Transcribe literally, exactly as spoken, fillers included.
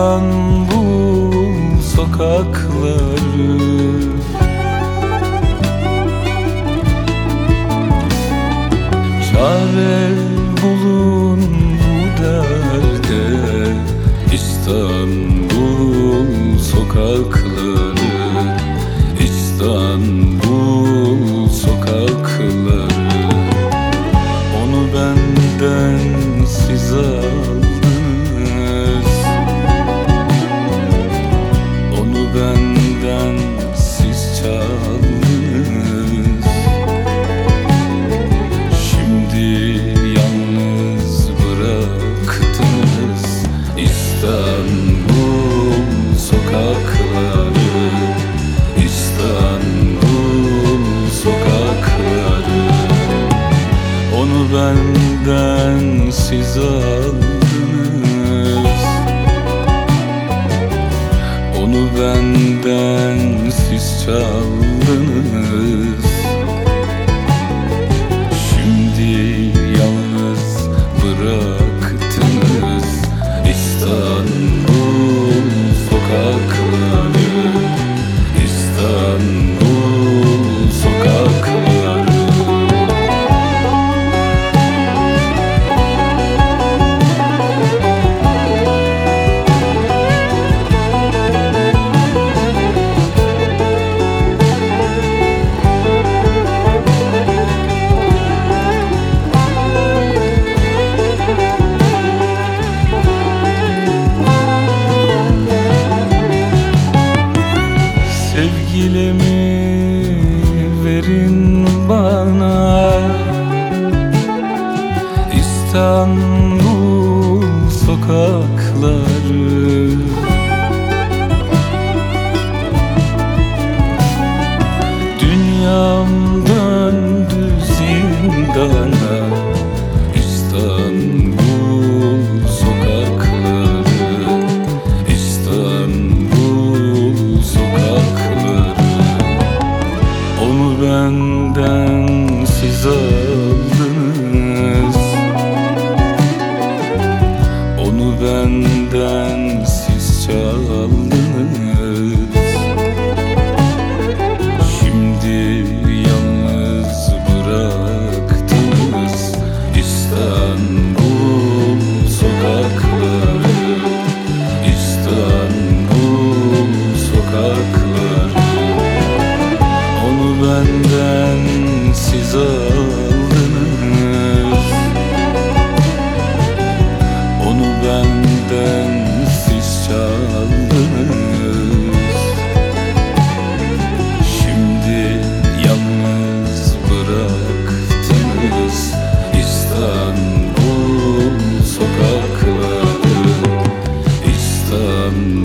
İstanbul sokakları, çare bulun bu derde. İstanbul sokakları, İstanbul sokakları. Onu benden siz aldınız, onu benden siz çaldınız. Şimdi yalnız bıraktınız. İstanbul sokakları, İstanbul sokakları. Onu benden siz aldınız, onu benden siz çaldınız. Şimdi yalnız bıraktınız. İstanbul sokakları, İstanbul sokakları. Sevgilimi verin bana, İstanbul sokakları. Dünyam döndü zindana, İstanbul sokakları, İstanbul sokakları. Onu benden siz aldınız, onu benden siz çaldınız. Şimdi yalnız bıraktınız. İstanbul sokakları, İstanbul sokakları. Onu benden siz aldınız, onu benden siz çaldınız. Şimdi yalnız bıraktınız. İstanbul sokakları, İstanbul